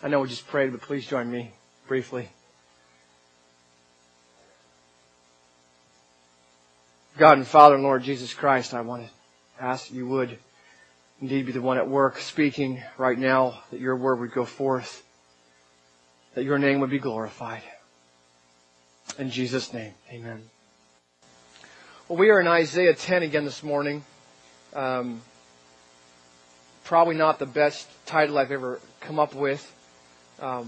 I know we just prayed, but please join me briefly. God and Father and Lord Jesus Christ, I want to ask that you would indeed be the one at work speaking right now, that your word would go forth, that your name would be glorified. In Jesus' name, amen. Well, we are in Isaiah 10 again this morning. Probably not the best title I've ever come up with. But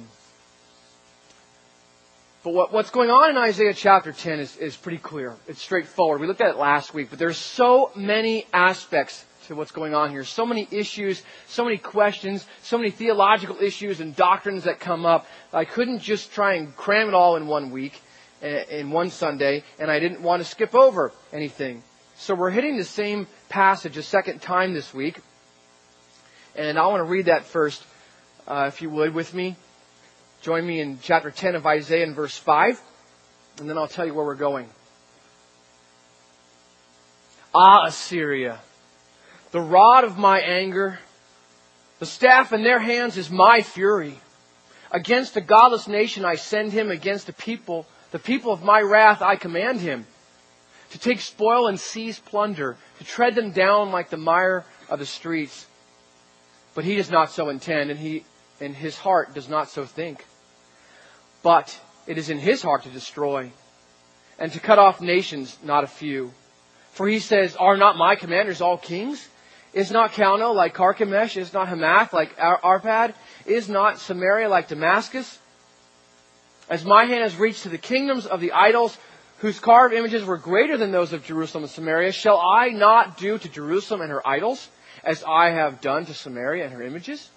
what's going on in Isaiah chapter 10 is pretty clear. It's straightforward. We looked at it last week, but there's so many aspects to what's going on here. So many issues, so many questions, so many theological issues and doctrines that come up. I couldn't just try and cram it all in one week, in one Sunday, and I didn't want to skip over anything. So we're hitting the same passage a second time this week. And I want to read that first, if you would, with me. Join me in chapter 10 of Isaiah in verse 5, and then I'll tell you where we're going. Ah, Assyria, the rod of my anger, the staff in their hands is my fury. Against a godless nation I send him, against the people of my wrath I command him, to take spoil and seize plunder, to tread them down like the mire of the streets. But he does not so intend, and his heart does not so think. But it is in his heart to destroy, and to cut off nations, not a few. For he says, are not my commanders all kings? Is not Calno like Carchemish? Is not Hamath like Arpad? Is not Samaria like Damascus? As my hand has reached to the kingdoms of the idols, whose carved images were greater than those of Jerusalem and Samaria, shall I not do to Jerusalem and her idols as I have done to Samaria and her images?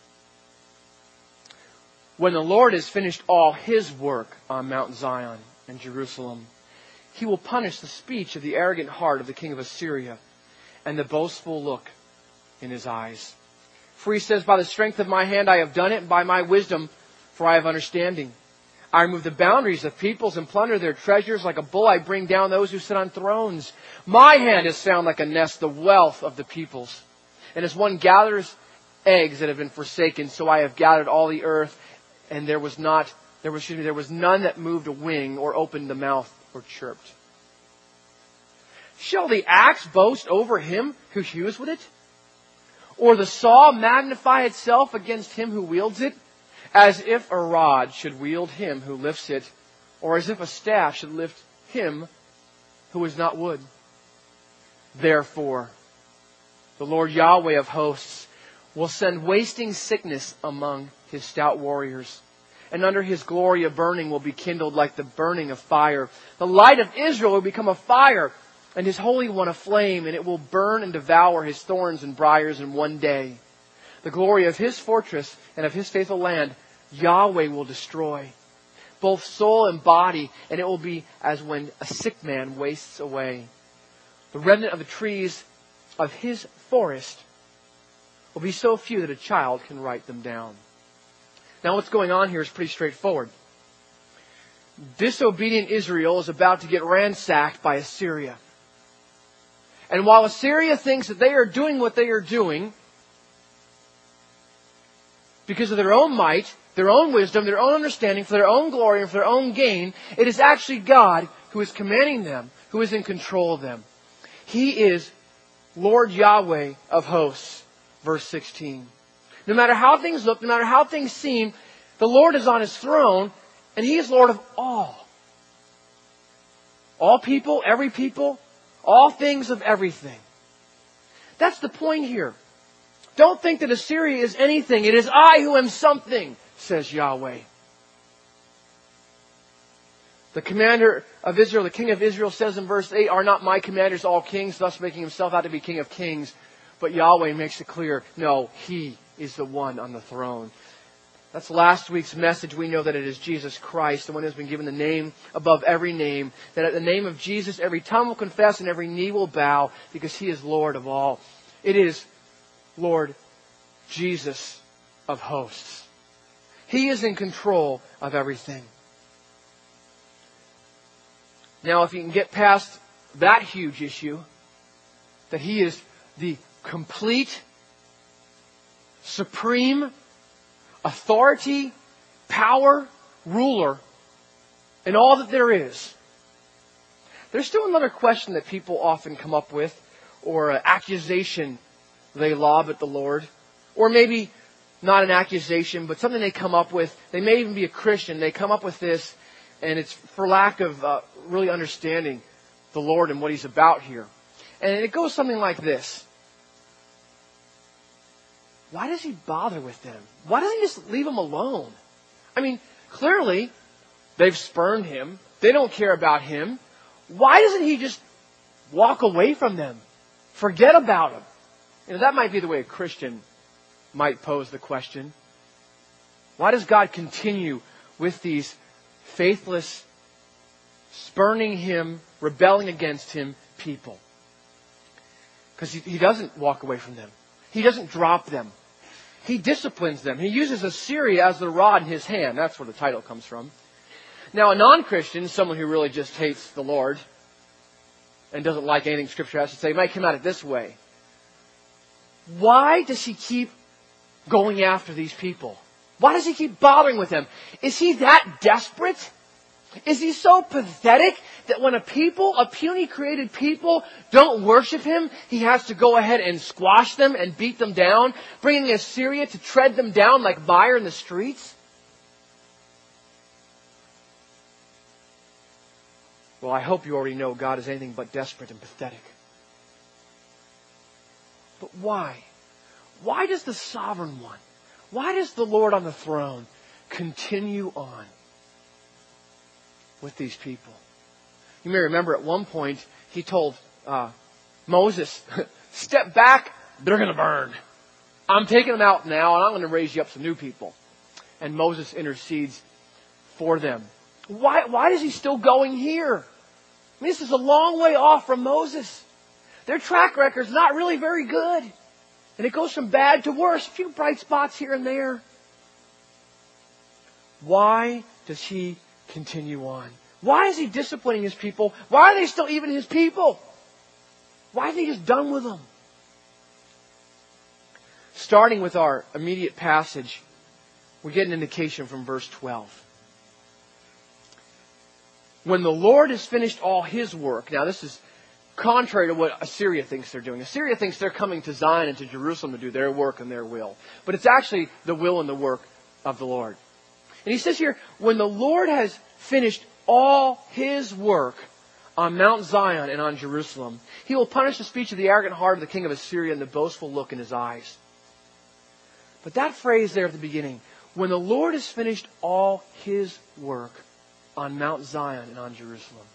When the Lord has finished all His work on Mount Zion and Jerusalem, He will punish the speech of the arrogant heart of the king of Assyria and the boastful look in his eyes. For He says, by the strength of my hand I have done it, and by my wisdom, for I have understanding. I remove the boundaries of peoples and plunder their treasures. Like a bull I bring down those who sit on thrones. My hand has found like a nest the wealth of the peoples. And as one gathers eggs that have been forsaken, so I have gathered all the earth, and there was none that moved a wing or opened the mouth or chirped. Shall the axe boast over him who hews with it? Or the saw magnify itself against him who wields it? As if a rod should wield him who lifts it, or as if a staff should lift him who is not wood. Therefore, the Lord Yahweh of hosts will send wasting sickness among His stout warriors. And under His glory a burning will be kindled like the burning of fire. The light of Israel will become a fire, and His Holy One a flame, and it will burn and devour His thorns and briars in one day. The glory of His fortress and of His faithful land Yahweh will destroy, both soul and body, and it will be as when a sick man wastes away. The remnant of the trees of His forest will be so few that a child can write them down. Now what's going on here is pretty straightforward. Disobedient Israel is about to get ransacked by Assyria. And while Assyria thinks that they are doing what they are doing because of their own might, their own wisdom, their own understanding, for their own glory and for their own gain, it is actually God who is commanding them, who is in control of them. He is Lord Yahweh of hosts, verse 16. No matter how things look, no matter how things seem, the Lord is on His throne, and He is Lord of all. All people, every people, all things of everything. That's the point here. Don't think that Assyria is anything. It is I who am something, says Yahweh. The commander of Israel, the king of Israel, says in verse 8, are not my commanders all kings, thus making himself out to be king of kings? But Yahweh makes it clear, no, He is the one on the throne. That's last week's message. We know that it is Jesus Christ, the one who has been given the name above every name. That at the name of Jesus, every tongue will confess and every knee will bow, because He is Lord of all. It is Lord Jesus of hosts. He is in control of everything. Now, if you can get past that huge issue, that He is the complete, supreme, authority, power, ruler, and all that there is. There's still another question that people often come up with, or an accusation they lob at the Lord. Or maybe not an accusation, but something they come up with. They may even be a Christian. They come up with this, and it's for lack of really understanding the Lord and what He's about here. And it goes something like this. Why does He bother with them? Why doesn't He just leave them alone? I mean, clearly, they've spurned Him. They don't care about Him. Why doesn't He just walk away from them? Forget about them. You know, that might be the way a Christian might pose the question. Why does God continue with these faithless, spurning Him, rebelling against Him people? Because He doesn't walk away from them. He doesn't drop them. He disciplines them. He uses Assyria as the rod in His hand. That's where the title comes from. Now, a non-Christian, someone who really just hates the Lord and doesn't like anything Scripture has to say, might come at it this way. Why does He keep going after these people? Why does He keep bothering with them? Is He that desperate? Is He so pathetic that when a puny created people, don't worship Him, He has to go ahead and squash them and beat them down, bringing Assyria to tread them down like mire in the streets? Well, I hope you already know God is anything but desperate and pathetic. But why? Why does the Sovereign One, why does the Lord on the throne continue on with these people? You may remember at one point He told Moses, step back, they're going to burn. I'm taking them out now and I'm going to raise you up some new people. And Moses intercedes for them. Why is He still going here? I mean, this is a long way off from Moses. Their track record's not really very good. And it goes from bad to worse. A few bright spots here and there. Why does He continue on? Why is He disciplining His people? Why are they still even His people? Why isn't He just done with them? Starting with our immediate passage, we get an indication from verse 12. When the Lord has finished all His work. Now this is contrary to what Assyria thinks they're doing. Assyria thinks they're coming to Zion and to Jerusalem to do their work and their will. But it's actually the will and the work of the Lord. And He says here, when the Lord has finished all His work on Mount Zion and on Jerusalem, He will punish the speech of the arrogant heart of the king of Assyria and the boastful look in his eyes. But that phrase there at the beginning, when the Lord has finished all His work on Mount Zion and on Jerusalem.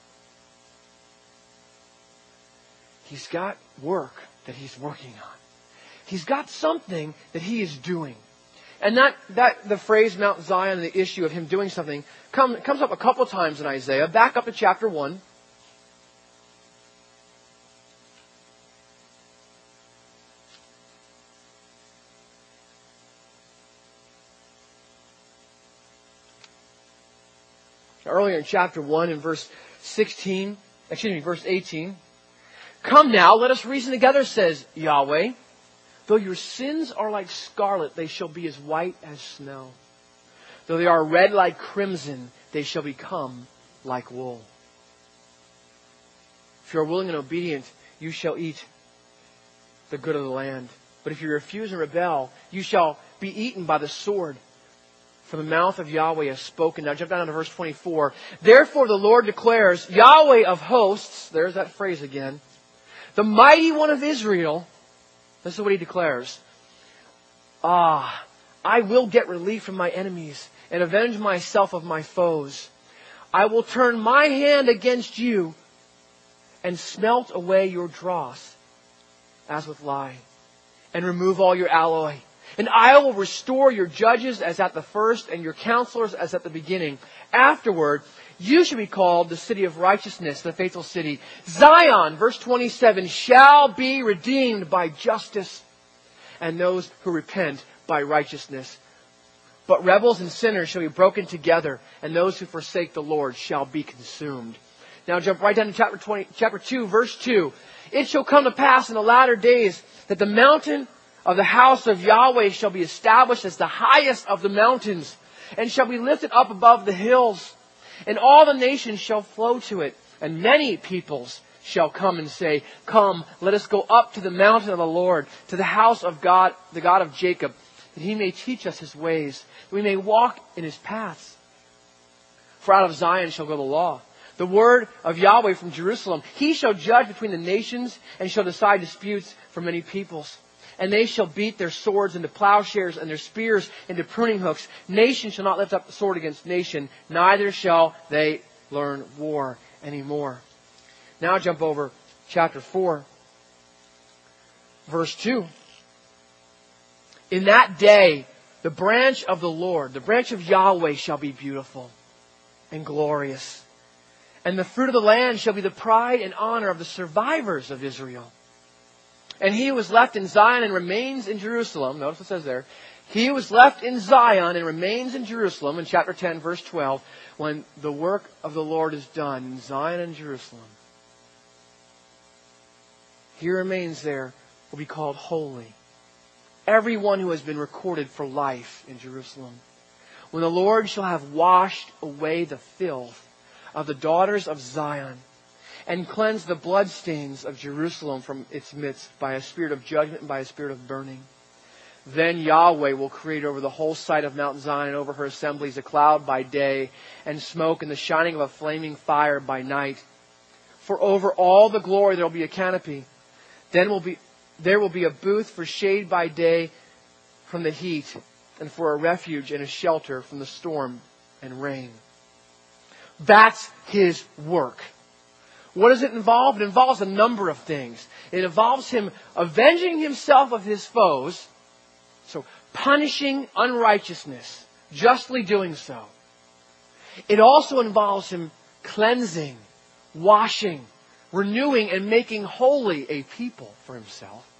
He's got work that He's working on. He's got something that He is doing. And that the phrase Mount Zion and the issue of Him doing something comes up a couple of times in Isaiah. Back up to chapter 1. Earlier in chapter 1 in verse 18. Come now, let us reason together, says Yahweh. Though your sins are like scarlet, they shall be as white as snow. Though they are red like crimson, they shall become like wool. If you are willing and obedient, you shall eat the good of the land. But if you refuse and rebel, you shall be eaten by the sword. For the mouth of Yahweh has spoken. Now jump down to verse 24. Therefore the Lord declares, Yahweh of hosts, there's that phrase again, the mighty one of Israel. This is what He declares. I will get relief from my enemies and avenge myself of my foes. I will turn my hand against you and smelt away your dross as with lye and remove all your alloy. And I will restore your judges as at the first and your counselors as at the beginning. Afterward, you shall be called the city of righteousness, the faithful city. Zion, verse 27, shall be redeemed by justice, and those who repent by righteousness. But rebels and sinners shall be broken together, and those who forsake the Lord shall be consumed. Now jump right down to chapter 2, verse 2. It shall come to pass in the latter days that the mountain of the house of Yahweh shall be established as the highest of the mountains, and shall be lifted up above the hills. And all the nations shall flow to it, and many peoples shall come and say, Come, let us go up to the mountain of the Lord, to the house of God, the God of Jacob, that He may teach us His ways, that we may walk in His paths. For out of Zion shall go the law, the word of Yahweh from Jerusalem. He shall judge between the nations, and shall decide disputes for many peoples. And they shall beat their swords into plowshares, and their spears into pruning hooks. Nation shall not lift up the sword against nation, neither shall they learn war anymore. Now jump over chapter 4, verse 2. In that day, the branch of the Lord, the branch of Yahweh shall be beautiful and glorious. And the fruit of the land shall be the pride and honor of the survivors of Israel. And he who was left in Zion and remains in Jerusalem, notice what it says there, he who was left in Zion and remains in Jerusalem, in chapter 10, verse 12, when the work of the Lord is done in Zion and Jerusalem, he remains there will be called holy. Everyone who has been recorded for life in Jerusalem. When the Lord shall have washed away the filth of the daughters of Zion, and cleansed the bloodstains of Jerusalem from its midst by a spirit of judgment and by a spirit of burning. Then Yahweh will create over the whole site of Mount Zion and over her assemblies a cloud by day, and smoke and the shining of a flaming fire by night. For over all the glory there will be a canopy. Then there will be a booth for shade by day from the heat, and for a refuge and a shelter from the storm and rain. That's His work. What does it involve? It involves a number of things. It involves Him avenging Himself of His foes, so punishing unrighteousness, justly doing so. It also involves Him cleansing, washing, renewing, and making holy a people for Himself,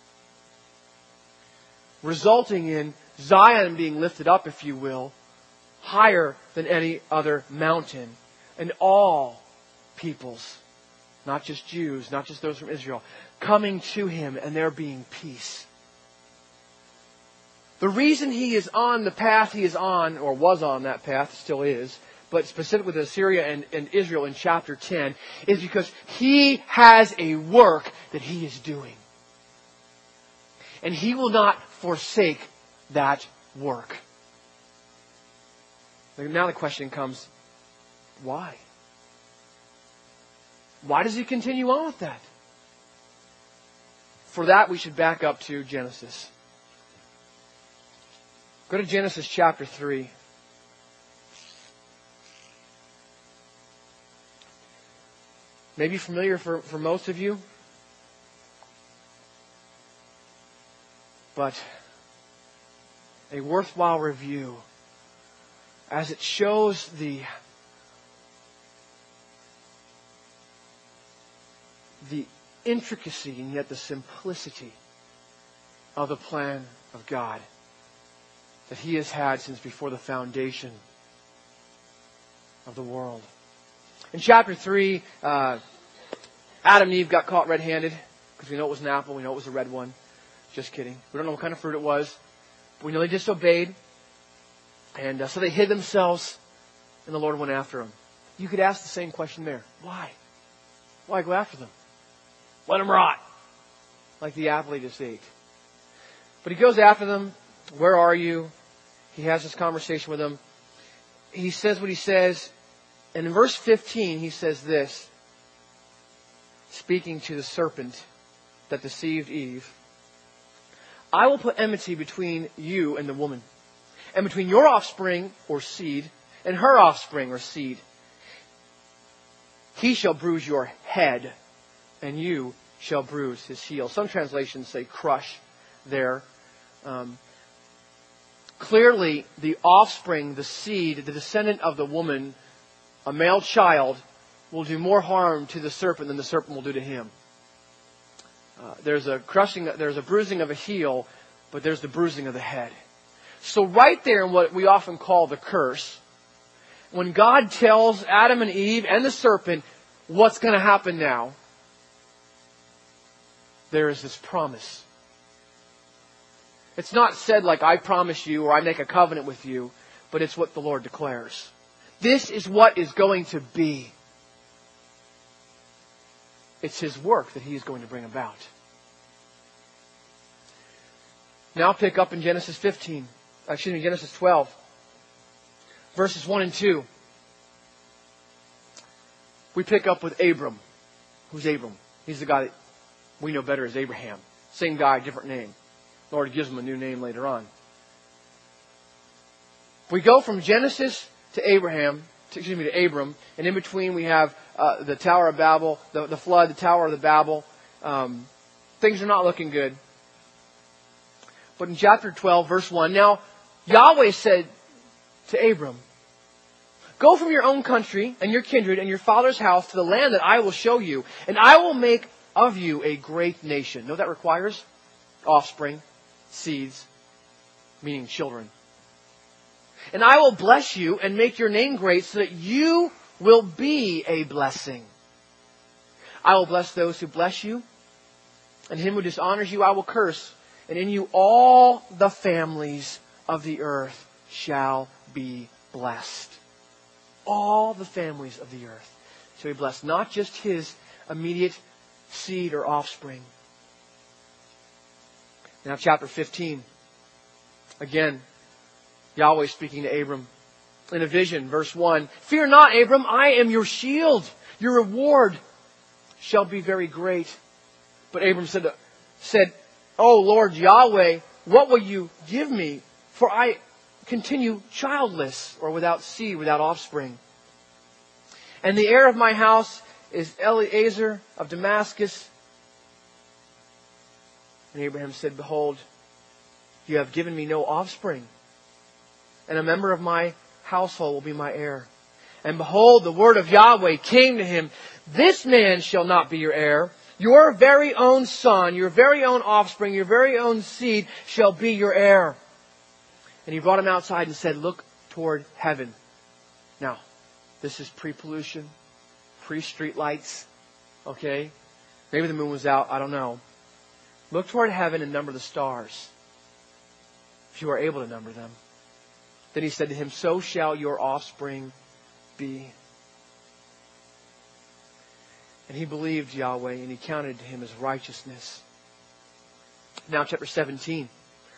resulting in Zion being lifted up, if you will, higher than any other mountain, and all peoples, not just Jews, not just those from Israel, coming to Him and there being peace. The reason He is on the path He is on, or was on that path, still is, but specifically with Assyria and Israel in chapter 10, is because He has a work that He is doing. And He will not forsake that work. Now the question comes, why? Why does He continue on with that? For that, we should back up to Genesis. Go to Genesis chapter 3. Maybe familiar for most of you, but a worthwhile review as it shows the intricacy and yet the simplicity of the plan of God that He has had since before the foundation of the world. In chapter 3, Adam and Eve got caught red-handed because we know it was an apple, we know it was a red one. Just kidding. We don't know what kind of fruit it was. But we know they disobeyed. And so they hid themselves, and the Lord went after them. You could ask the same question there. Why? Why go after them? Let them rot. Like the apple he just ate. But He goes after them. Where are you? He has this conversation with them. He says what He says. And in verse 15, He says this, speaking to the serpent that deceived Eve. I will put enmity between you and the woman, and between your offspring, or seed, and her offspring, or seed. He shall bruise your head, and you shall bruise his heel. Some translations say crush there. Clearly, the offspring, the seed, the descendant of the woman, a male child, will do more harm to the serpent than the serpent will do to him. There's a bruising of a heel, but there's the bruising of the head. So right there in what we often call the curse, when God tells Adam and Eve and the serpent what's going to happen now, there is this promise. It's not said like, I promise you or I make a covenant with you, but it's what the Lord declares. This is what is going to be. It's His work that He is going to bring about. Now pick up in Genesis 12, verses 1 and 2. We pick up with Abram. Who's Abram? He's the guy that we know better as Abraham. Same guy, different name. The Lord gives him a new name later on. We go from Genesis to Abram, and in between we have the Tower of Babel, the flood, the Tower of the Babel. Things are not looking good. But in chapter 12, verse 1, now Yahweh said to Abram, go from your own country and your kindred and your father's house to the land that I will show you, and I will make of you a great nation. Know what that requires? Offspring, seeds, meaning children. And I will bless you and make your name great so that you will be a blessing. I will bless those who bless you, and him who dishonors you I will curse. And in you all the families of the earth shall be blessed. All the families of the earth shall be blessed. Not just his immediate seed or offspring. Now chapter 15. Again, Yahweh speaking to Abram in a vision, verse 1. Fear not, Abram, I am your shield. Your reward shall be very great. But Abram said, O Lord Yahweh, what will you give me? For I continue childless, or without seed, without offspring. And the heir of my house is Eliezer of Damascus. And Abraham said, behold, you have given me no offspring, and a member of my household will be my heir. And behold, the word of Yahweh came to him, this man shall not be your heir. Your very own son, your very own offspring, your very own seed shall be your heir. And he brought him outside and said, look toward heaven. Now, this is pre-pollution, pre-street lights. Okay? Maybe the moon was out, I don't know. Look toward heaven and number the stars, if you are able to number them. Then he said to him, so shall your offspring be. And he believed Yahweh, and he counted to him as righteousness. Now chapter 17.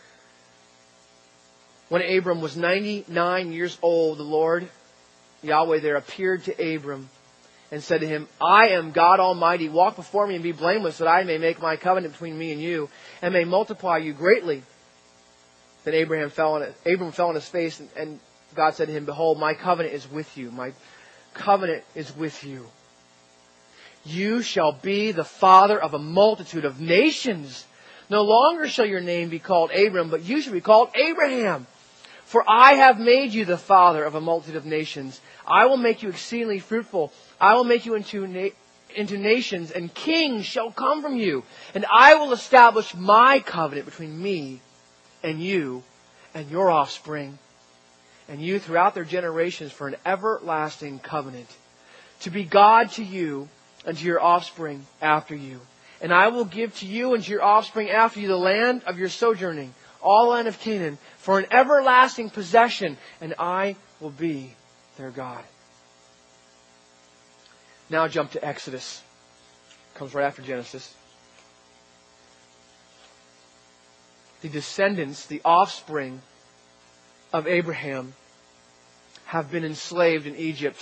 When Abram was 99 years old, the Lord, Yahweh there, appeared to Abram and said to him, I am God Almighty. Walk before me and be blameless, that I may make my covenant between me and you, and may multiply you greatly. Then Abram fell on his face, and God said to him, behold, my covenant is with you. My covenant is with you. You shall be the father of a multitude of nations. No longer shall your name be called Abram, but you shall be called Abraham. For I have made you the father of a multitude of nations. I will make you exceedingly fruitful. I will make you into nations, and kings shall come from you. And I will establish my covenant between me and you and your offspring, and you throughout their generations for an everlasting covenant, to be God to you and to your offspring after you. And I will give to you and to your offspring after you the land of your sojourning, all land of Canaan, for an everlasting possession, and I will be their God. Now jump to Exodus. Comes right after Genesis. The descendants, the offspring of Abraham, have been enslaved in Egypt.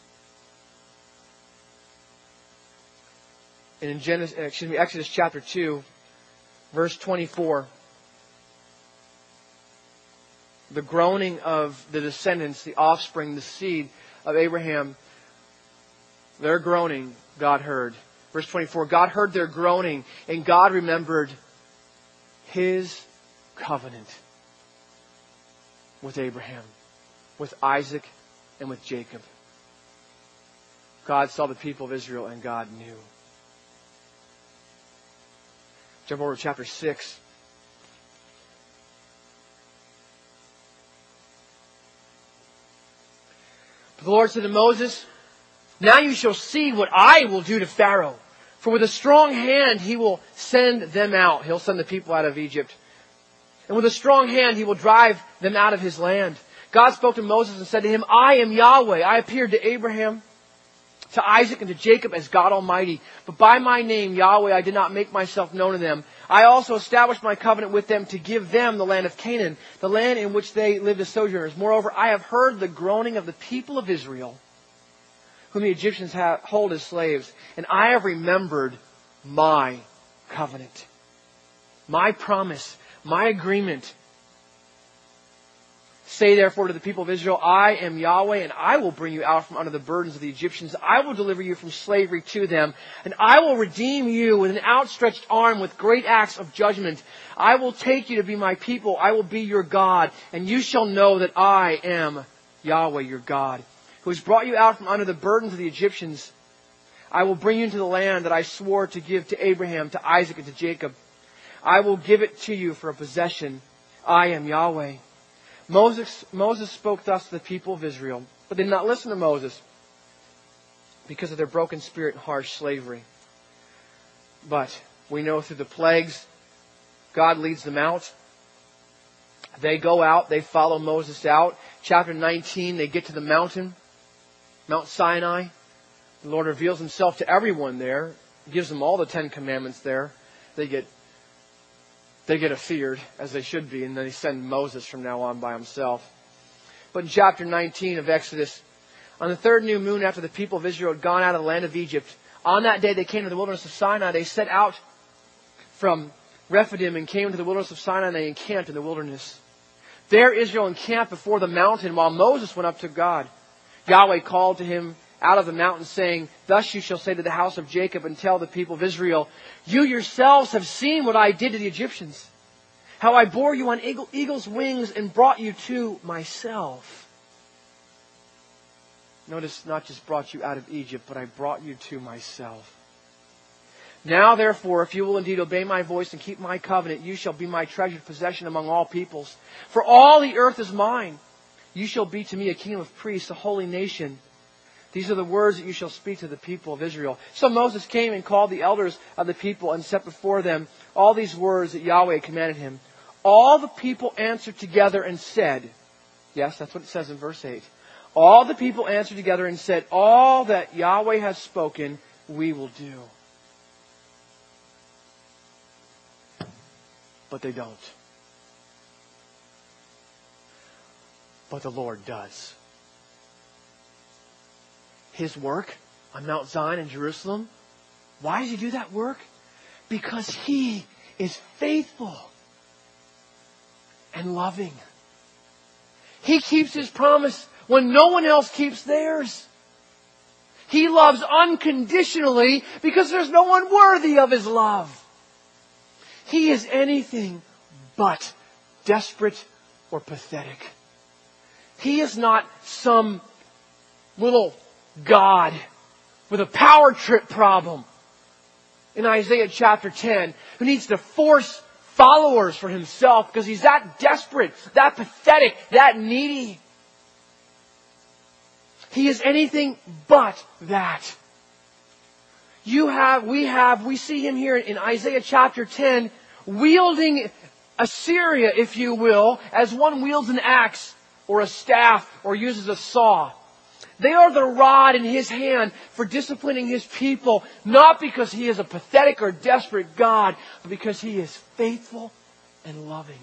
And in Exodus chapter 2, verse 24, the groaning of the descendants, the offspring, the seed of Abraham, their groaning, God heard. Verse 24, God heard their groaning, and God remembered His covenant with Abraham, with Isaac, and with Jacob. God saw the people of Israel, and God knew. Jump over to chapter 6. But the Lord said to Moses, now you shall see what I will do to Pharaoh. For with a strong hand he will send them out. He'll send the people out of Egypt. And with a strong hand he will drive them out of his land. God spoke to Moses and said to him, I am Yahweh. I appeared to Abraham, to Isaac, and to Jacob as God Almighty. But by my name, Yahweh, I did not make myself known to them. I also established my covenant with them to give them the land of Canaan, the land in which they lived as sojourners. Moreover, I have heard the groaning of the people of Israel, whom the Egyptians hold as slaves. And I have remembered my covenant, my promise, my agreement. Say therefore to the people of Israel, I am Yahweh, and I will bring you out from under the burdens of the Egyptians. I will deliver you from slavery to them, and I will redeem you with an outstretched arm, with great acts of judgment. I will take you to be my people. I will be your God, and you shall know that I am Yahweh, your God, who has brought you out from under the burdens of the Egyptians. I will bring you into the land that I swore to give to Abraham, to Isaac, and to Jacob. I will give it to you for a possession. I am Yahweh. Moses spoke thus to the people of Israel, but they did not listen to Moses because of their broken spirit and harsh slavery. But we know through the plagues, God leads them out. They go out, they follow Moses out. Chapter 19, they get to the mountain, Mount Sinai. The Lord reveals Himself to everyone there, gives them all the 10 Commandments there. They get afeared, as they should be, and then He sends Moses from now on by himself. But in chapter 19 of Exodus, on the 3rd new moon after the people of Israel had gone out of the land of Egypt, on that day they came to the wilderness of Sinai. They set out from Rephidim and came to the wilderness of Sinai, and they encamped in the wilderness. There Israel encamped before the mountain while Moses went up to God. Yahweh called to him out of the mountain, saying, Thus you shall say to the house of Jacob and tell the people of Israel, You yourselves have seen what I did to the Egyptians, how I bore you on eagle's wings and brought you to myself. Notice, not just brought you out of Egypt, but I brought you to myself. Now therefore, if you will indeed obey my voice and keep my covenant, you shall be my treasured possession among all peoples. For all the earth is mine. You shall be to me a kingdom of priests, a holy nation. These are the words that you shall speak to the people of Israel. So Moses came and called the elders of the people and set before them all these words that Yahweh commanded him. All the people answered together and said, yes, that's what it says in verse 8. All the people answered together and said, All that Yahweh has spoken, we will do. But they don't. But the Lord does. His work on Mount Zion in Jerusalem. Why does He do that work? Because He is faithful and loving. He keeps His promise when no one else keeps theirs. He loves unconditionally because there's no one worthy of His love. He is anything but desperate or pathetic. He is not some little God with a power trip problem in Isaiah chapter 10 who needs to force followers for Himself because He's that desperate, that pathetic, that needy. He is anything but that. We see Him here in Isaiah chapter 10 wielding Assyria, if you will, as one wields an axe or a staff or uses a saw. They are the rod in His hand for disciplining His people, not because He is a pathetic or desperate God, but because He is faithful and loving.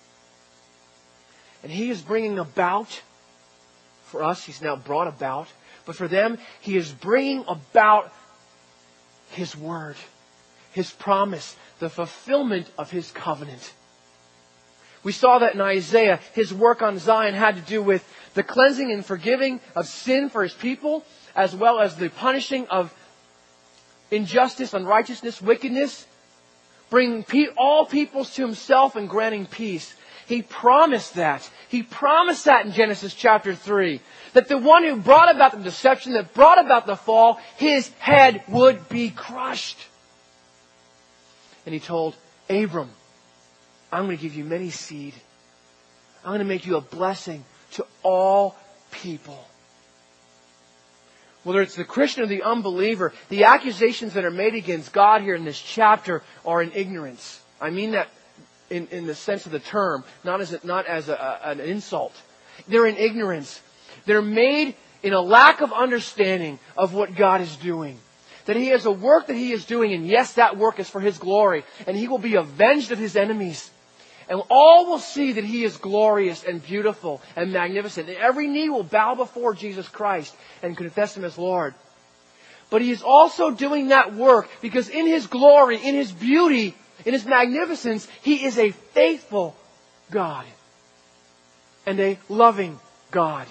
And He is bringing about, for us, He's now brought about, but for them, He is bringing about His word, His promise, the fulfillment of His covenant. We saw that in Isaiah, His work on Zion had to do with the cleansing and forgiving of sin for His people, as well as the punishing of injustice, unrighteousness, wickedness, bringing all peoples to Himself and granting peace. He promised that. He promised that in Genesis chapter 3. That the one who brought about the deception, that brought about the fall, his head would be crushed. And He told Abram, I'm going to give you many seed. I'm going to make you a blessing to all people. Whether it's the Christian or the unbeliever, the accusations that are made against God here in this chapter are in ignorance. I mean that in the sense of the term, not as an insult. They're in ignorance. They're made in a lack of understanding of what God is doing. That He has a work that He is doing, and yes, that work is for His glory, and He will be avenged of His enemies. And all will see that He is glorious and beautiful and magnificent. And every knee will bow before Jesus Christ and confess Him as Lord. But He is also doing that work because in His glory, in His beauty, in His magnificence, He is a faithful God and a loving God,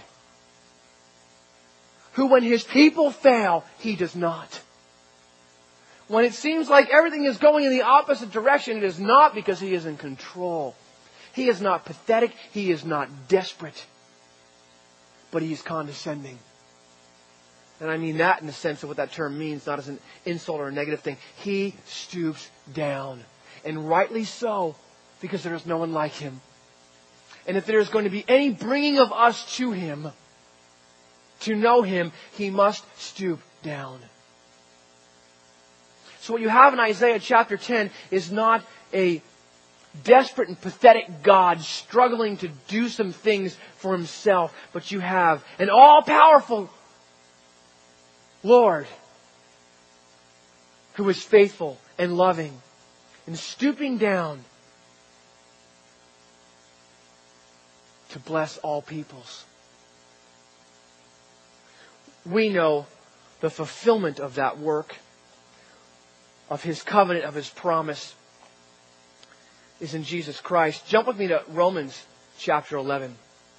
who when His people fail, He does not. When it seems like everything is going in the opposite direction, it is not because He is in control. He is not pathetic. He is not desperate. But He is condescending. And I mean that in the sense of what that term means, not as an insult or a negative thing. He stoops down. And rightly so, because there is no one like Him. And if there is going to be any bringing of us to Him, to know Him, He must stoop down. So what you have in Isaiah chapter 10 is not a desperate and pathetic God struggling to do some things for Himself, but you have an all-powerful Lord who is faithful and loving and stooping down to bless all peoples. We know the fulfillment of that work, of His covenant, of His promise, is in Jesus Christ. Jump with me to Romans chapter 11.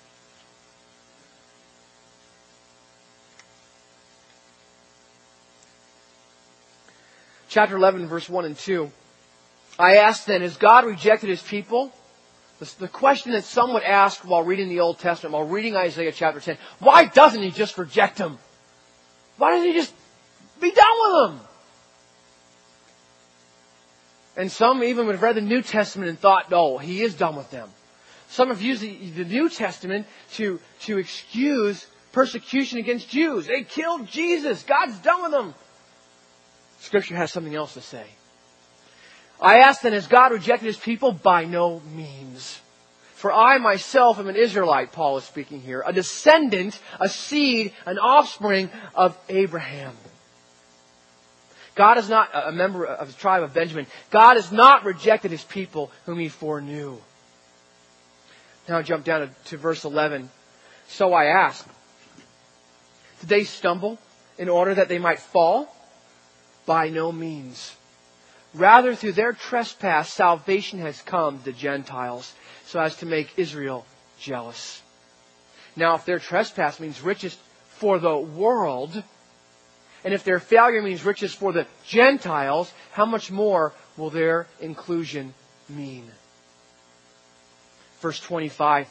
Chapter 11, verse 1 and 2. I ask then, has God rejected His people? The question that some would ask while reading the Old Testament, while reading Isaiah chapter 10, why doesn't He just reject them? Why doesn't He just be done with them? And some even would have read the New Testament and thought, no, He is done with them. Some have used the New Testament to excuse persecution against Jews. They killed Jesus. God's done with them. Scripture has something else to say. I ask then, has God rejected His people? By no means. For I myself am an Israelite, Paul is speaking here, a descendant, a seed, an offspring of Abraham. God is not a member of the tribe of Benjamin. God has not rejected His people whom He foreknew. Now I jump down to verse 11. So I ask, did they stumble in order that they might fall? By no means. Rather, through their trespass, salvation has come to the Gentiles, so as to make Israel jealous. Now, if their trespass means riches for the world, and if their failure means riches for the Gentiles, how much more will their inclusion mean? Verse 25.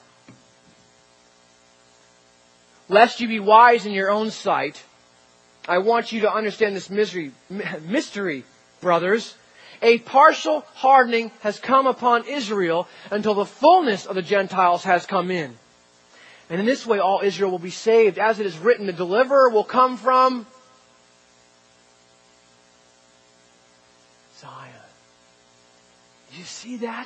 Lest you be wise in your own sight, I want you to understand this mystery, brothers. A partial hardening has come upon Israel until the fullness of the Gentiles has come in. And in this way all Israel will be saved. As it is written, the deliverer will come from Zion. Do you see that?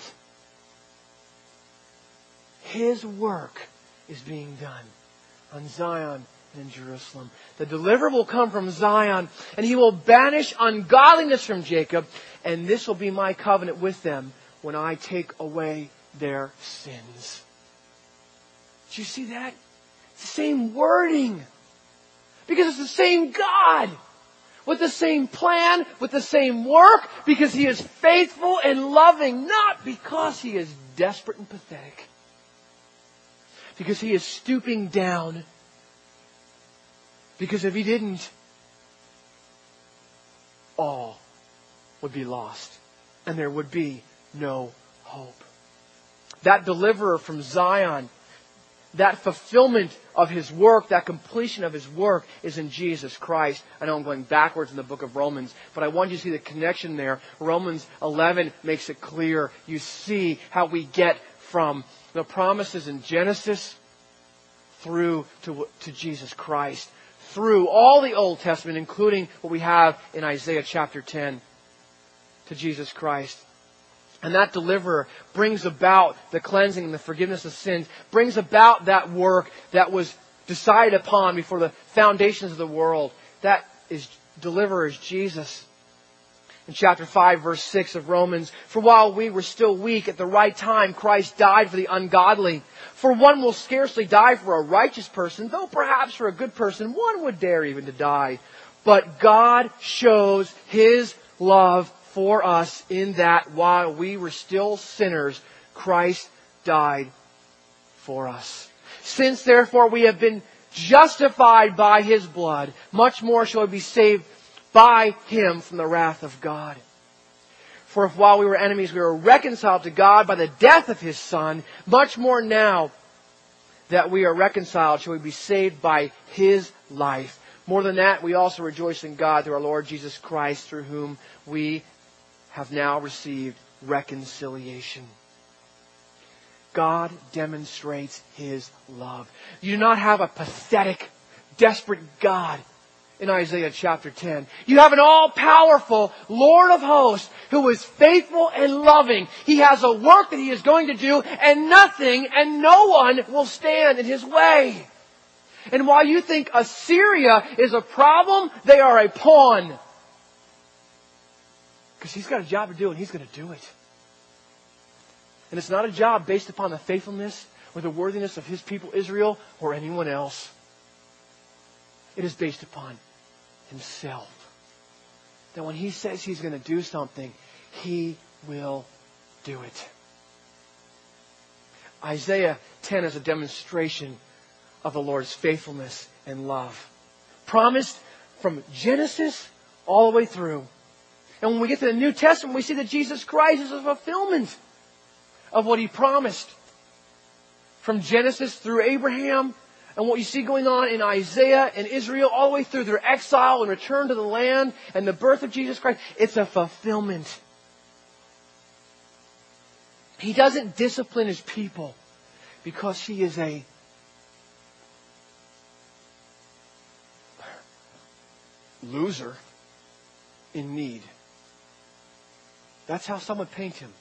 His work is being done on Zion and in Jerusalem. The deliverer will come from Zion, and He will banish ungodliness from Jacob, and this will be my covenant with them when I take away their sins. Do you see that? It's the same wording. Because it's the same God. With the same plan, with the same work, because He is faithful and loving, not because He is desperate and pathetic. Because He is stooping down. Because if He didn't, all would be lost. And there would be no hope. That deliverer from Zion, that fulfillment of His work, that completion of His work is in Jesus Christ. I know I'm going backwards in the book of Romans, but I want you to see the connection there. Romans 11 makes it clear. You see how we get from the promises in Genesis through to Jesus Christ. Through all the Old Testament, including what we have in Isaiah chapter 10, to Jesus Christ. And that deliverer brings about the cleansing and the forgiveness of sins, brings about that work that was decided upon before the foundations of the world. That is deliverer is Jesus. In chapter 5, verse 6 of Romans, "For while we were still weak, at the right time Christ died for the ungodly. For one will scarcely die for a righteous person, though perhaps for a good person one would dare even to die. But God shows His love for us in that while we were still sinners, Christ died for us. Since therefore we have been justified by His blood, much more shall we be saved by Him from the wrath of God. For if while we were enemies we were reconciled to God by the death of His Son, much more now that we are reconciled shall we be saved by His life. More than that, we also rejoice in God through our Lord Jesus Christ, through whom we have now received reconciliation." God demonstrates His love. You do not have a pathetic, desperate God in Isaiah chapter 10. You have an all-powerful Lord of hosts who is faithful and loving. He has a work that He is going to do, and nothing and no one will stand in His way. And while you think Assyria is a problem, they are a pawn. Because He's got a job to do, and He's going to do it. And it's not a job based upon the faithfulness or the worthiness of His people Israel or anyone else. It is based upon Himself. That when He says He's going to do something, He will do it. Isaiah 10 is a demonstration of the Lord's faithfulness and love. Promised from Genesis all the way through. And when we get to the New Testament, we see that Jesus Christ is a fulfillment of what He promised. From Genesis through Abraham, and what you see going on in Isaiah and Israel, all the way through their exile and return to the land and the birth of Jesus Christ, it's a fulfillment. He doesn't discipline His people because He is a loser in need. That's how some would paint Him.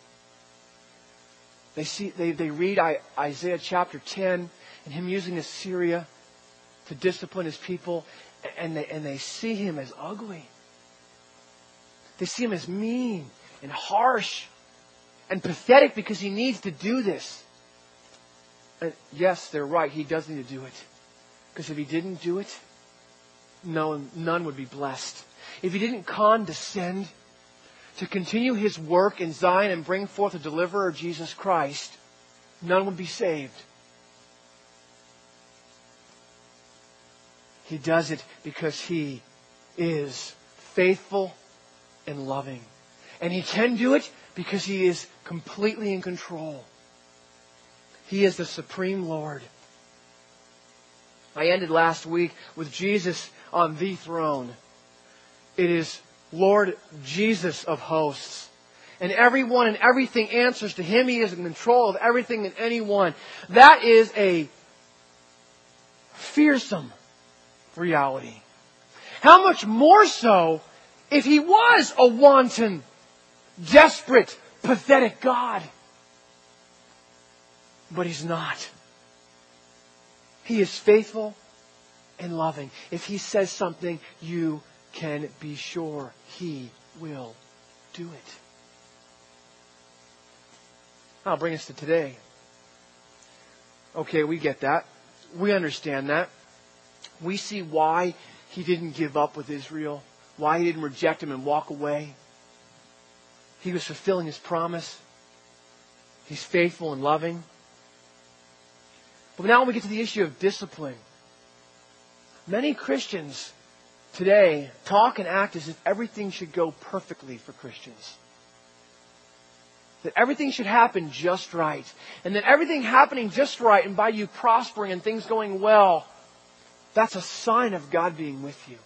They read Isaiah chapter 10 and Him using Assyria to discipline His people, and they see Him as ugly. They see Him as mean and harsh and pathetic because He needs to do this. And yes, they're right. He does need to do it. Because if He didn't do it, none would be blessed. If He didn't condescend to continue His work in Zion and bring forth a deliverer, Jesus Christ, none would be saved. He does it because He is faithful and loving. And He can do it because He is completely in control. He is the supreme Lord. I ended last week with Jesus on the throne. It is Lord Jesus of hosts. And everyone and everything answers to Him. He is in control of everything and anyone. That is a fearsome reality. How much more so if He was a wanton, desperate, pathetic God. But He's not. He is faithful and loving. If He says something, you can be sure He will do it. I'll bring us to today. Okay, we get that. We understand that. We see why He didn't give up with Israel. Why He didn't reject Him and walk away. He was fulfilling His promise. He's faithful and loving. But now when we get to the issue of discipline, many Christians today talk and act as if everything should go perfectly for Christians. That everything should happen just right. And that everything happening just right and by you prospering and things going well, that's a sign of God being with you.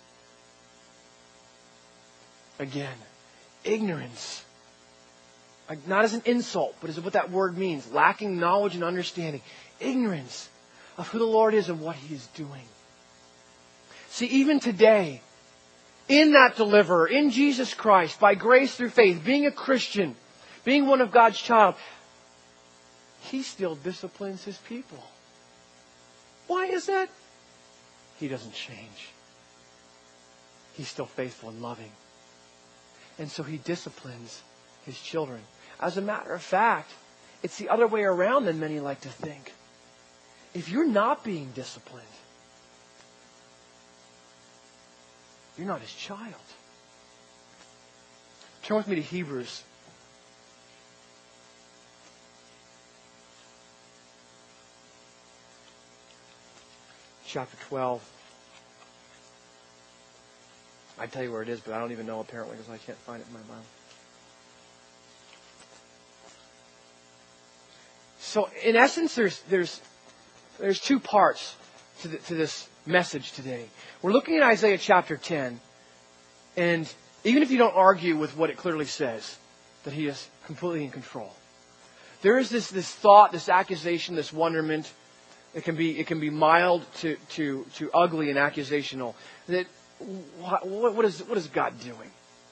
Again, ignorance. Not as an insult, but as what that word means. Lacking knowledge and understanding. Ignorance of who the Lord is and what He is doing. See, even today, in that deliverer, in Jesus Christ, by grace through faith, being a Christian, being one of God's child, He still disciplines His people. Why is that? He doesn't change. He's still faithful and loving. And so He disciplines His children. As a matter of fact, it's the other way around than many like to think. If you're not being disciplined, you're not His child. Turn with me to Hebrews. Chapter 12. I'd tell you where it is, but I don't even know apparently because I can't find it in my Bible. So in essence, there's two parts to this message today. We're looking at Isaiah chapter 10, and even if you don't argue with what it clearly says, that He is completely in control, there is this thought, this accusation, this wonderment. It can be mild to ugly and accusational. That what is God doing?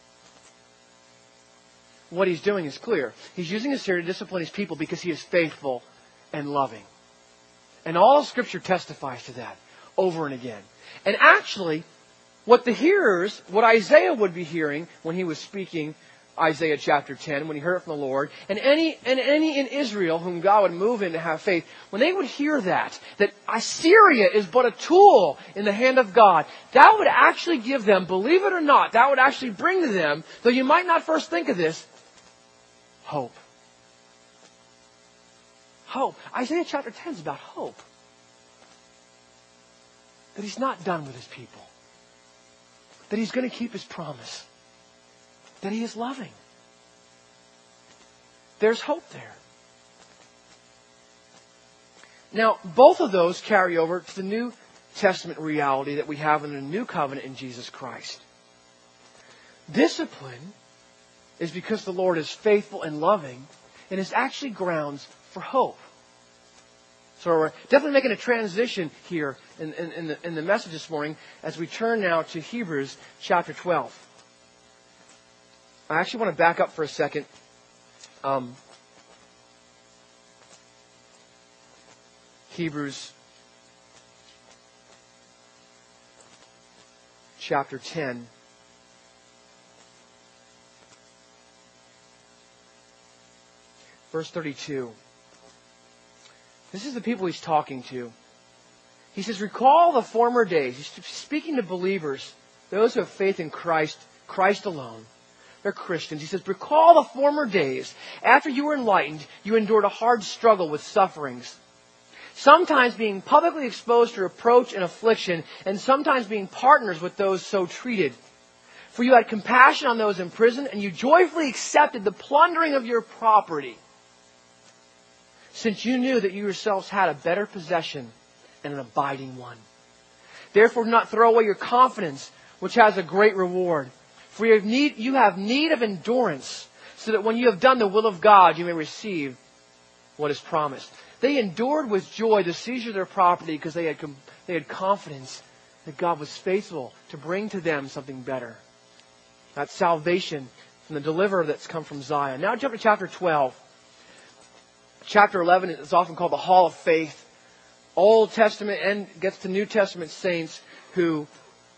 What He's doing is clear. He's using this here to discipline His people because He is faithful and loving. And all of Scripture testifies to that over and again. And actually, what Isaiah would be hearing when he was speaking Isaiah chapter 10, when he heard it from the Lord, and any in Israel whom God would move in to have faith, when they would hear that Assyria is but a tool in the hand of God, that would actually give them, believe it or not, that would actually bring to them, though you might not first think of this, hope. Hope. Isaiah chapter 10 is about hope. That He's not done with His people. That He's going to keep His promise. That He is loving. There's hope there. Now, both of those carry over to the New Testament reality that we have in the New Covenant in Jesus Christ. Discipline is because the Lord is faithful and loving, and is actually grounds for hope. So we're definitely making a transition here in the message this morning as we turn now to Hebrews chapter 12. I actually want to back up for a second. Hebrews chapter 10. Verse 32. This is the people he's talking to. He says, recall the former days. He's speaking to believers, those who have faith in Christ, Christ alone. They're Christians. He says, recall the former days. After you were enlightened, you endured a hard struggle with sufferings. Sometimes being publicly exposed to reproach and affliction, and sometimes being partners with those so treated. For you had compassion on those in prison, and you joyfully accepted the plundering of your property, since you knew that you yourselves had a better possession and an abiding one. Therefore do not throw away your confidence, which has a great reward. For you have need of endurance, so that when you have done the will of God, you may receive what is promised. They endured with joy the seizure of their property because they had confidence that God was faithful to bring to them something better. That's salvation from the deliverer that's come from Zion. Now jump to chapter 12. Chapter 11 is often called the Hall of Faith. Old Testament and gets to New Testament saints who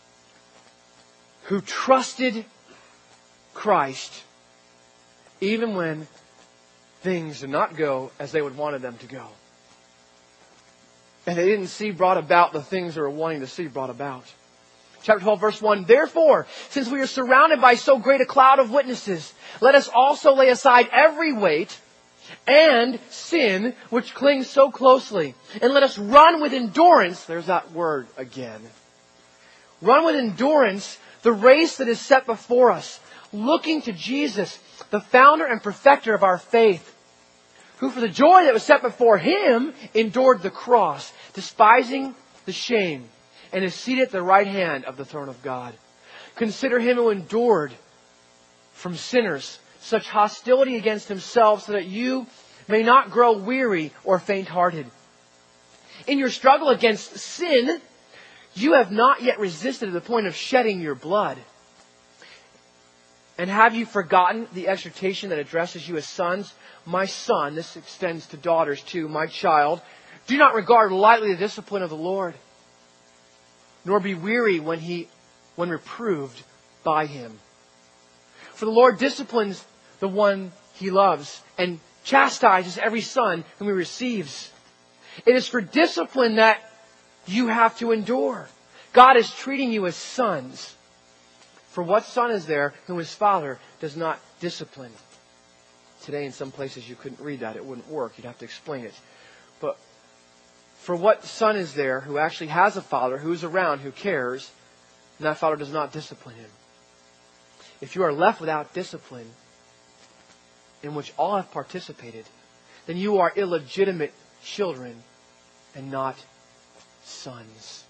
trusted Christ even when things did not go as they would wanted them to go. And they didn't see brought about the things they were wanting to see brought about. Chapter 12, verse 1, therefore, since we are surrounded by so great a cloud of witnesses, let us also lay aside every weight and sin which clings so closely. And let us run with endurance, there's that word again. Run with endurance the race that is set before us, looking to Jesus, the founder and perfecter of our faith, who for the joy that was set before Him endured the cross, despising the shame, and is seated at the right hand of the throne of God. Consider Him who endured from sinners such hostility against Himself, so that you may not grow weary or faint-hearted. In your struggle against sin, you have not yet resisted to the point of shedding your blood. And have you forgotten the exhortation that addresses you as sons? My son, this extends to daughters too, my child, do not regard lightly the discipline of the Lord, nor be weary when reproved by Him. For the Lord disciplines the one He loves and chastises every son whom He receives. It is for discipline that you have to endure. God is treating you as sons. For what son is there whom his father does not discipline? Today in some places you couldn't read that. It wouldn't work. You'd have to explain it. But for what son is there who actually has a father who is around, who cares, and that father does not discipline him? If you are left without discipline, in which all have participated, then you are illegitimate children and not sons.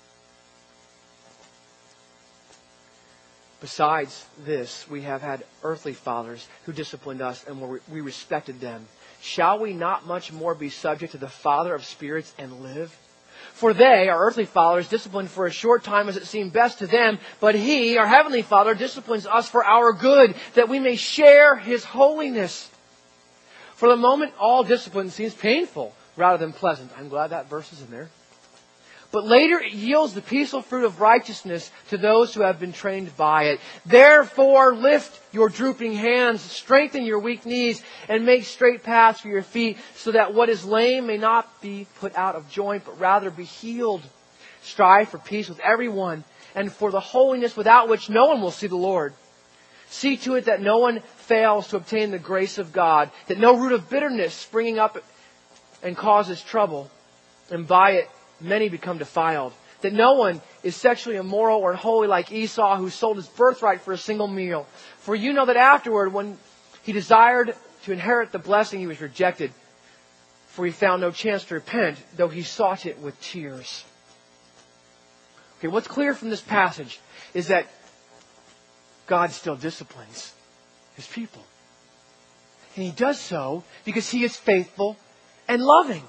Besides this, we have had earthly fathers who disciplined us and we respected them. Shall we not much more be subject to the Father of spirits and live? For they, our earthly fathers, disciplined for a short time as it seemed best to them, but He, our heavenly Father, disciplines us for our good, that we may share His holiness. For the moment, all discipline seems painful rather than pleasant. I'm glad that verse is in there. But later it yields the peaceful fruit of righteousness to those who have been trained by it. Therefore lift your drooping hands, strengthen your weak knees, and make straight paths for your feet, so that what is lame may not be put out of joint, but rather be healed. Strive for peace with everyone, and for the holiness without which no one will see the Lord. See to it that no one fails to obtain the grace of God, that no root of bitterness springing up and causes trouble, and by it many become defiled. That no one is sexually immoral or unholy like Esau, who sold his birthright for a single meal. For you know that afterward, when he desired to inherit the blessing, he was rejected. For he found no chance to repent, though he sought it with tears. Okay, what's clear from this passage is that God still disciplines His people. And He does so because He is faithful and loving.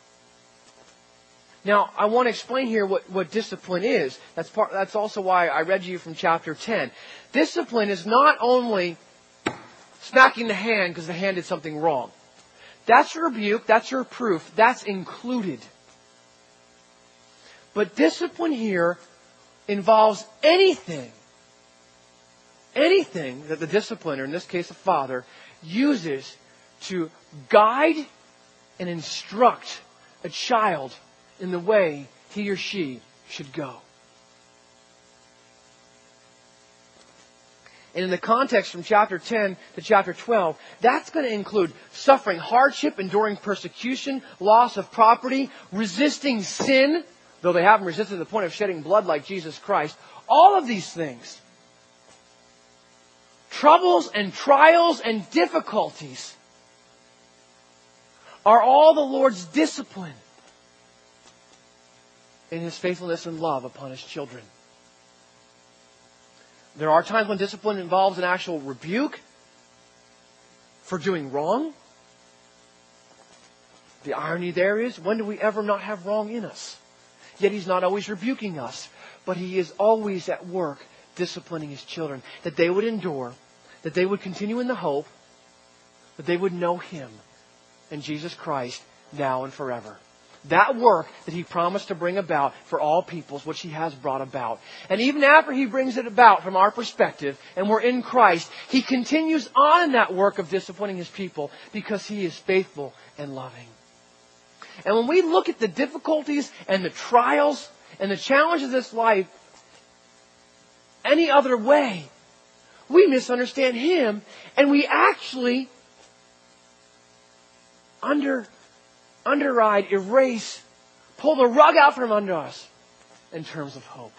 Now, I want to explain here what discipline is. That's also why I read to you from chapter 10. Discipline is not only smacking the hand because the hand did something wrong. That's a rebuke, that's a reproof, that's included. But discipline here involves anything that the discipliner, in this case the father, uses to guide and instruct a child in the way he or she should go. And in the context from chapter 10 to chapter 12, that's going to include suffering hardship, enduring persecution, loss of property, resisting sin, though they haven't resisted to the point of shedding blood like Jesus Christ. All of these things, troubles and trials and difficulties, are all the Lord's discipline in His faithfulness and love upon His children. There are times when discipline involves an actual rebuke for doing wrong. The irony there is, when do we ever not have wrong in us? Yet He's not always rebuking us, but He is always at work disciplining His children, that they would endure, that they would continue in the hope, that they would know Him and Jesus Christ now and forever. That work that He promised to bring about for all peoples, which He has brought about. And even after He brings it about from our perspective, and we're in Christ, He continues on in that work of disciplining His people because He is faithful and loving. And when we look at the difficulties and the trials and the challenges of this life any other way, we misunderstand Him and we actually underride, erase, pull the rug out from under us in terms of hope.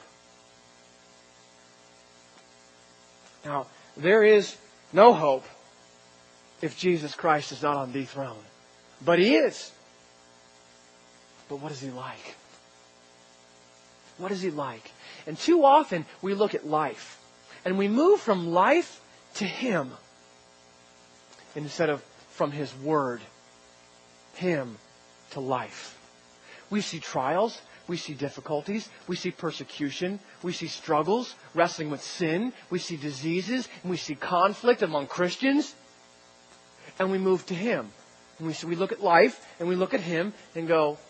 Now, there is no hope if Jesus Christ is not on the throne. But He is. But what is He like? What is He like? And too often we look at life and we move from life to Him instead of from His Word, Him to life. We see trials, We see difficulties. We see persecution. We see struggles, wrestling with sin. We see diseases. And we see conflict among Christians. And we move to Him. And we look at life and we look at Him and go,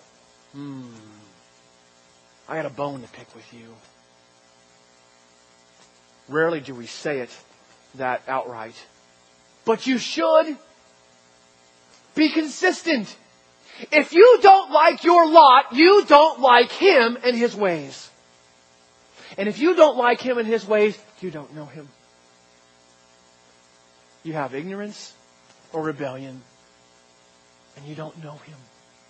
I got a bone to pick with you. Rarely do we say it that outright. But you should be consistent. If you don't like your lot, you don't like Him and His ways. And if you don't like Him and His ways, you don't know Him. You have ignorance or rebellion, and you don't know Him.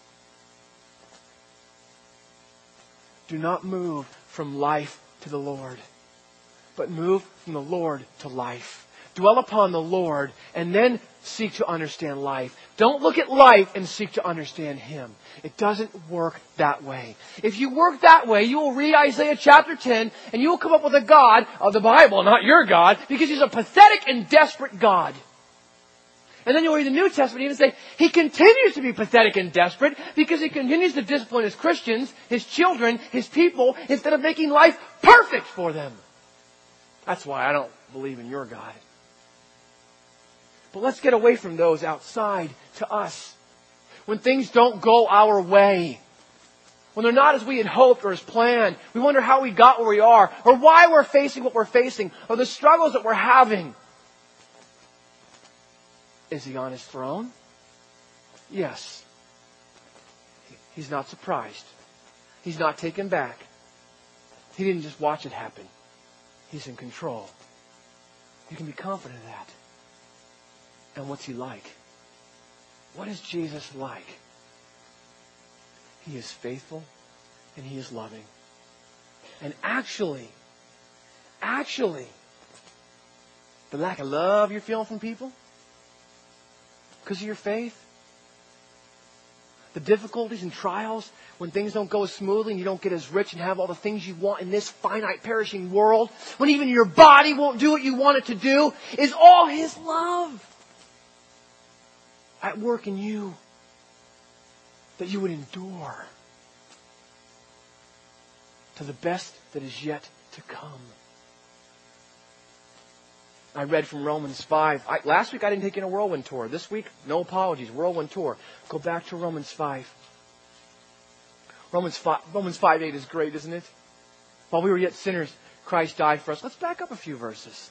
Do not move from life to the Lord, but move from the Lord to life. Dwell upon the Lord and then seek to understand life. Don't look at life and seek to understand Him. It doesn't work that way. If you work that way, you will read Isaiah chapter 10 and you will come up with a God of the Bible, not your God, because He's a pathetic and desperate God. And then you'll read the New Testament and say, He continues to be pathetic and desperate because He continues to discipline His Christians, His children, His people, instead of making life perfect for them. That's why I don't believe in your God. But let's get away from those outside to us. When things don't go our way, when they're not as we had hoped or as planned, we wonder how we got where we are, or why we're facing what we're facing, or the struggles that we're having. Is He on His throne? Yes. He's not surprised. He's not taken back. He didn't just watch it happen. He's in control. You can be confident of that. And what's He like? What is Jesus like? He is faithful and He is loving. And actually, the lack of love you're feeling from people because of your faith, the difficulties and trials when things don't go as smoothly and you don't get as rich and have all the things you want in this finite, perishing world, when even your body won't do what you want it to do, is all His love at work in you that you would endure to the best that is yet to come. I read from Romans 5. Last week I didn't take you on a whirlwind tour. This week, no apologies, whirlwind tour. Go back to Romans 5. Romans 5:8 is great, isn't it? While we were yet sinners, Christ died for us. Let's back up a few verses.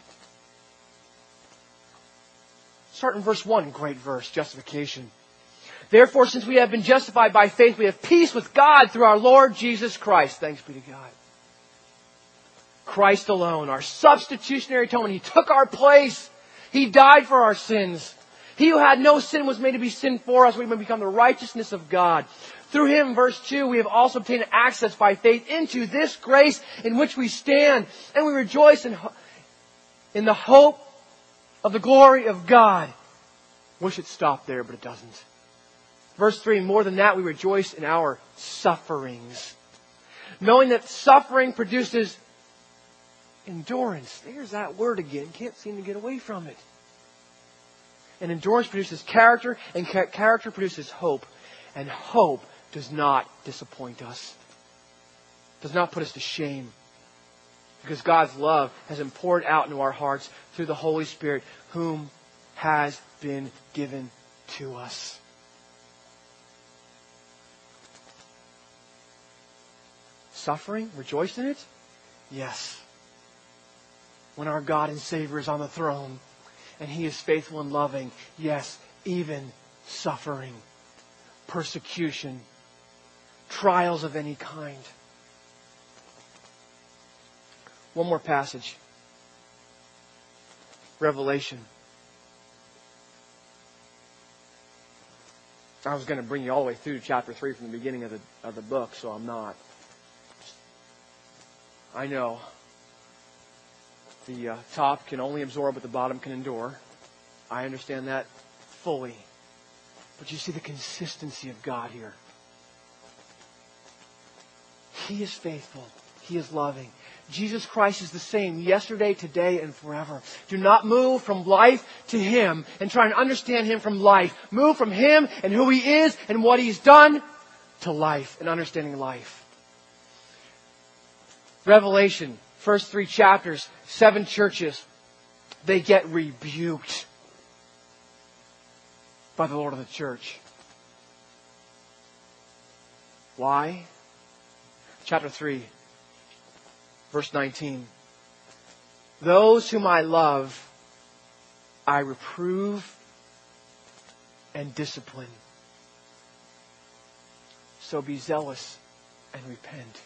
Start in verse 1, great verse, justification. Therefore, since we have been justified by faith, we have peace with God through our Lord Jesus Christ. Thanks be to God. Christ alone, our substitutionary atonement. He took our place. He died for our sins. He who had no sin was made to be sin for us. We may become the righteousness of God. Through Him, verse 2, we have also obtained access by faith into this grace in which we stand. And we rejoice in the hope of the glory of God. Wish it stopped there, but it doesn't. Verse 3, more than that, we rejoice in our sufferings, knowing that suffering produces endurance. There's that word again. Can't seem to get away from it. And endurance produces character, and character produces hope. And hope does not disappoint us. Does not put us to shame. Because God's love has been poured out into our hearts through the Holy Spirit, whom has been given to us. Suffering, rejoice in it? Yes. When our God and Savior is on the throne and He is faithful and loving, yes, even suffering, persecution, trials of any kind. One more passage. Revelation. I was going to bring you all the way through chapter 3 from the beginning of the book, so I'm not. I know the top can only absorb what the bottom can endure. I understand that fully. But you see the consistency of God here. He is faithful. He is loving. Jesus Christ is the same yesterday, today, and forever. Do not move from life to Him and try and understand Him from life. Move from Him and who He is and what He's done to life and understanding life. Revelation, first 3 chapters, 7 churches, they get rebuked by the Lord of the church. Why? Chapter 3, verse 19. Those whom I love, I reprove and discipline. So be zealous and repent.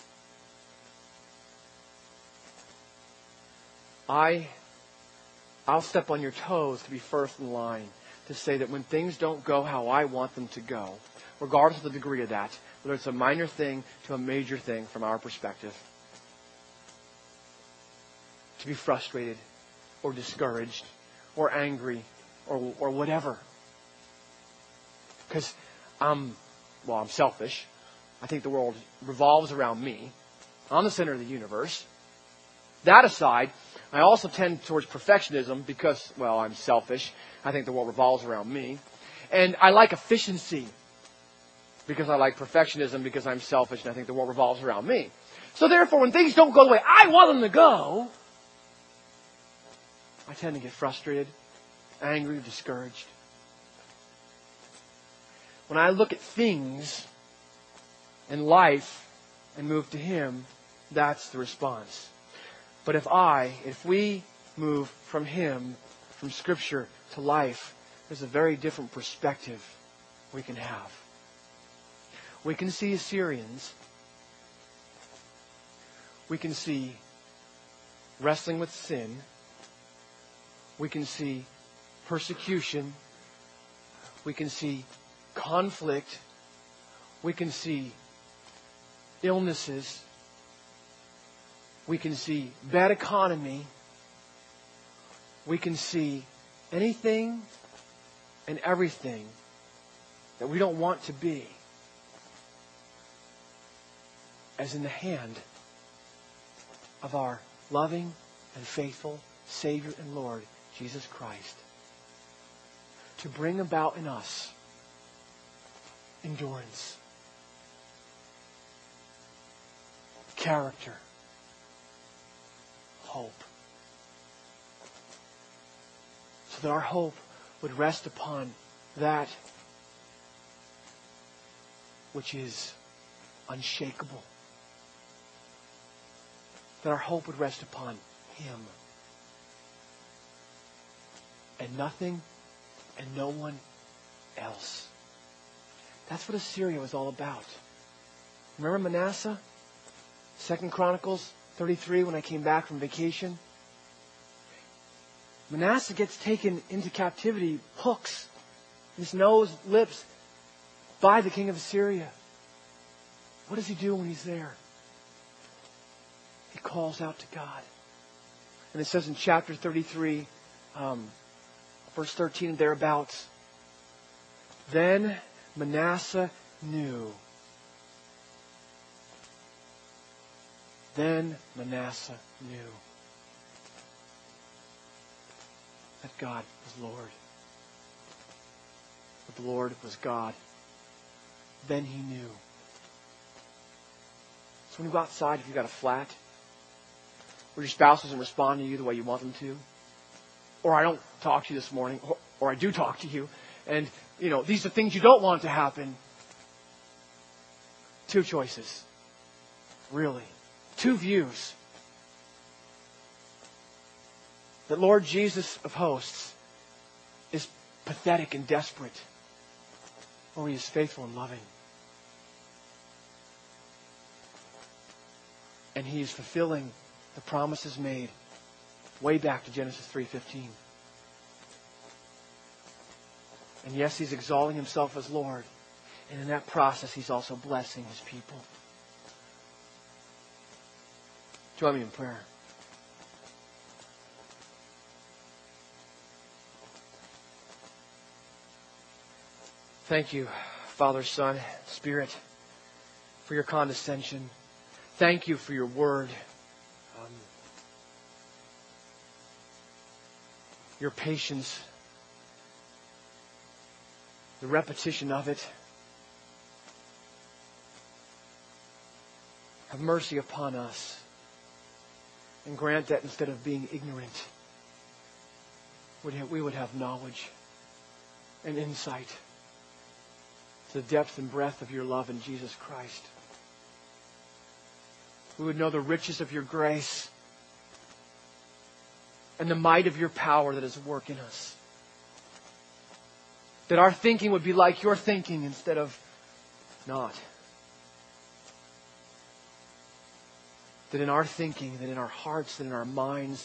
I'll step on your toes to be first in line to say that when things don't go how I want them to go, regardless of the degree of that, whether it's a minor thing to a major thing from our perspective, to be frustrated or discouraged or angry or whatever. Because I'm selfish. I think the world revolves around me. I'm the center of the universe. That aside, I also tend towards perfectionism because, I'm selfish. I think the world revolves around me. And I like efficiency because I like perfectionism because I'm selfish and I think the world revolves around me. So therefore, when things don't go the way I want them to go, I tend to get frustrated, angry, discouraged. When I look at things in life and move to Him, that's the response. But if we move from Him, from Scripture to life, there's a very different perspective we can have. We can see Assyrians. We can see wrestling with sin. We can see persecution. We can see conflict. We can see illnesses. We can see bad economy. We can see anything and everything that we don't want to be as in the hand of our loving and faithful Savior and Lord, Jesus Christ, to bring about in us endurance, character, hope. So that our hope would rest upon that which is unshakable. That our hope would rest upon Him. And nothing and no one else. That's what Assyria was all about. Remember Manasseh? 2 Chronicles 33, when I came back from vacation. Manasseh gets taken into captivity, hooks, his nose, lips, by the king of Assyria. What does he do when he's there? He calls out to God. And it says in chapter 33, verse 13 and thereabouts, then Manasseh knew. Then Manasseh knew that God was Lord. That the Lord was God. Then he knew. So when you go outside, if you've got a flat, or your spouse doesn't respond to you the way you want them to, or I don't talk to you this morning, or I do talk to you, and, these are things you don't want to happen. 2 choices. Really. 2 views. That Lord Jesus of hosts is pathetic and desperate, or He is faithful and loving. And He is fulfilling the promises made way back to Genesis 3:15. And yes, He's exalting Himself as Lord. And in that process, He's also blessing His people. Join me in prayer. Thank you, Father, Son, Spirit, for your condescension. Thank you for your word. Your patience. The repetition of it. Have mercy upon us. And grant that instead of being ignorant, we would have knowledge and insight to the depth and breadth of your love in Jesus Christ. We would know the riches of your grace and the might of your power that is at work in us. That our thinking would be like your thinking instead of not. That in our thinking, that in our hearts, that in our minds,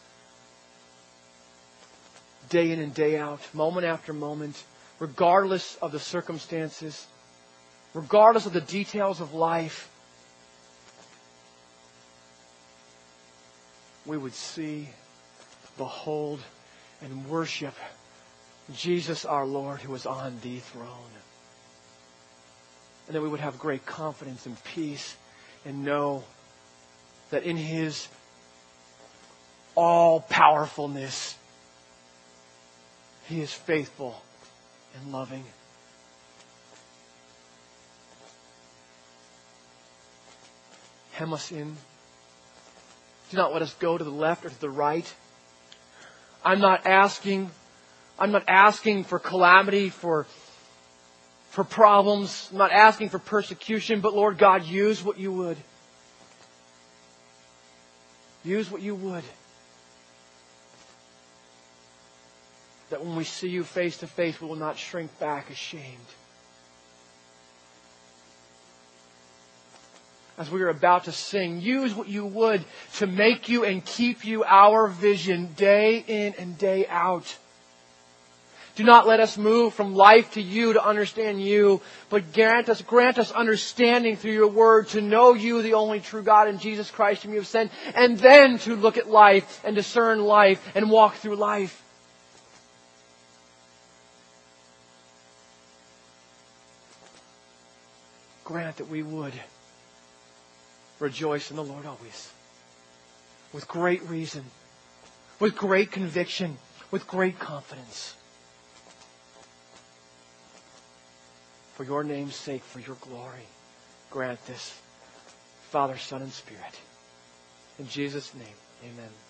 day in and day out, moment after moment, regardless of the circumstances, regardless of the details of life, we would see, behold, and worship Jesus our Lord who is on the throne. And that we would have great confidence and peace and know that in His all-powerfulness, He is faithful and loving. Hem us in. Do not let us go to the left or to the right. I'm not asking for calamity, for problems. I'm not asking for persecution, but Lord God, use what you would. Use what you would. That when we see you face to face, we will not shrink back ashamed. As we are about to sing, use what you would to make you and keep you our vision day in and day out. Do not let us move from life to you to understand you, but grant us understanding through your word to know you, the only true God, and Jesus Christ whom you have sent, and then to look at life and discern life and walk through life. Grant that we would rejoice in the Lord always, with great reason, with great conviction, with great confidence. For your name's sake, for your glory, grant this, Father, Son, and Spirit. In Jesus' name, amen.